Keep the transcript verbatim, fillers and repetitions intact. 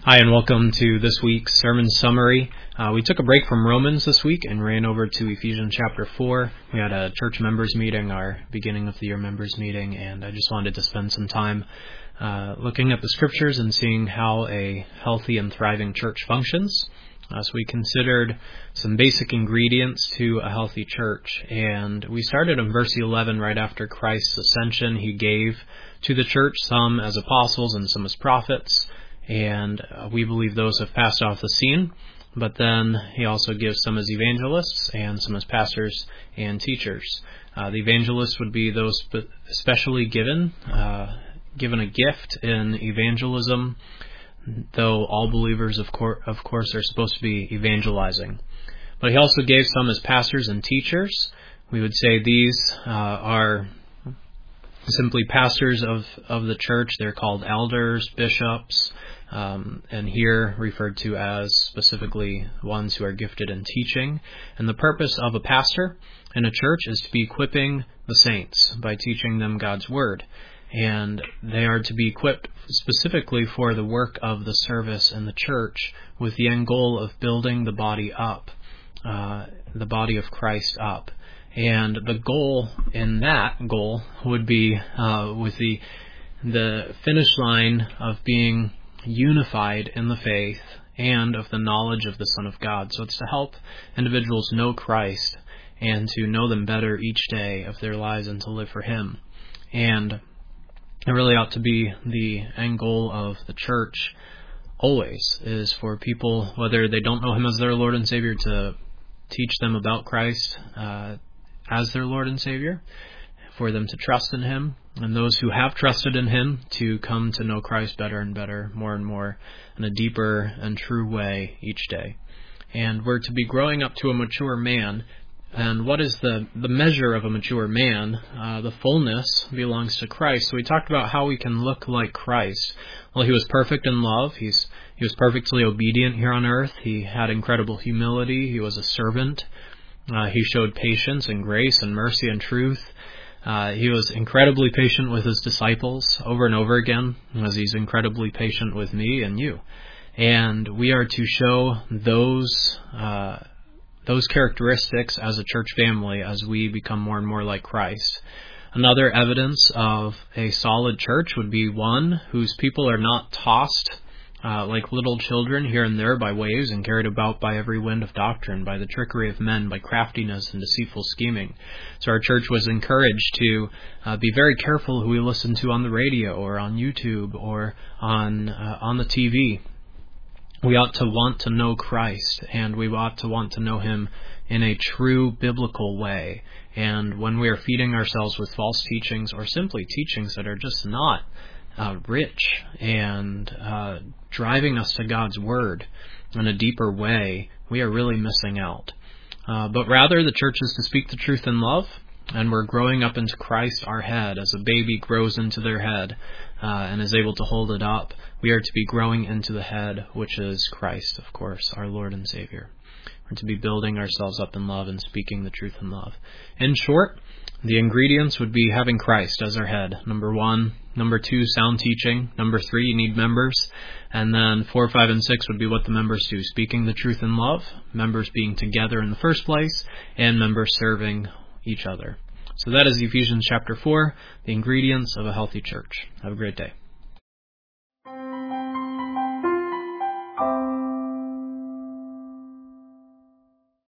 Hi, and welcome to this week's sermon summary. Uh, we took a break from Romans this week and ran over to Ephesians chapter four. We had a church members meeting, our beginning of the year members meeting, and I just wanted to spend some time uh, looking at the scriptures and seeing how a healthy and thriving church functions. Uh, so we considered some basic ingredients to a healthy church, and we started in verse eleven right after Christ's ascension. He gave to the church some as apostles and some as prophets, and uh, we believe those have passed off the scene. But then he also gives some as evangelists and some as pastors and teachers. Uh, the evangelists would be those spe- especially given uh, given a gift in evangelism, though all believers, of, cor- of course, are supposed to be evangelizing. But he also gave some as pastors and teachers. We would say these uh, are simply pastors of, of the church. They're called elders, bishops, um, and here referred to as specifically ones who are gifted in teaching. And the purpose of a pastor in a church is to be equipping the saints by teaching them God's Word. And they are to be equipped specifically for the work of the service in the church with the end goal of building the body up, uh, the body of Christ up. And the goal in that goal would be uh, with the the finish line of being unified in the faith and of the knowledge of the Son of God. So it's to help individuals know Christ and to know them better each day of their lives and to live for Him. And it really ought to be the end goal of the church always, is for people, whether they don't know Him as their Lord and Savior, to teach them about Christ uh, as their Lord and Savior, for them to trust in Him, and those who have trusted in Him to come to know Christ better and better, more and more, in a deeper and true way each day. And we're to be growing up to a mature man. And what is the, the measure of a mature man? Uh, the fullness belongs to Christ. So we talked about how we can look like Christ. Well, He was perfect in love. He's He was perfectly obedient here on earth. He had incredible humility. He was a servant. Uh, he showed patience and grace and mercy and truth. Uh, he was incredibly patient with His disciples over and over again, as He's incredibly patient with me and you. And we are to show those uh, those characteristics as a church family as we become more and more like Christ. Another evidence of a solid church would be one whose people are not tossed Uh, like little children here and there by waves and carried about by every wind of doctrine, by the trickery of men, by craftiness and deceitful scheming. So our church was encouraged to uh, be very careful who we listen to on the radio or on YouTube or on uh, on the T V. We ought to want to know Christ, and we ought to want to know Him in a true biblical way. And when we are feeding ourselves with false teachings or simply teachings that are just not Uh, rich and uh, driving us to God's Word in a deeper way, we are really missing out. Uh, but rather, the church is to speak the truth in love, and we're growing up into Christ, our head. As a baby grows into their head uh, and is able to hold it up, we are to be growing into the head, which is Christ, of course, our Lord and Savior. We're to be building ourselves up in love and speaking the truth in love. In short, the ingredients would be having Christ as our head. Number one. Number two, sound teaching. Number three, you need members. And then four, five, and six would be what the members do. Speaking the truth in love, members being together in the first place, and members serving each other. So that is Ephesians chapter four, the ingredients of a healthy church. Have a great day.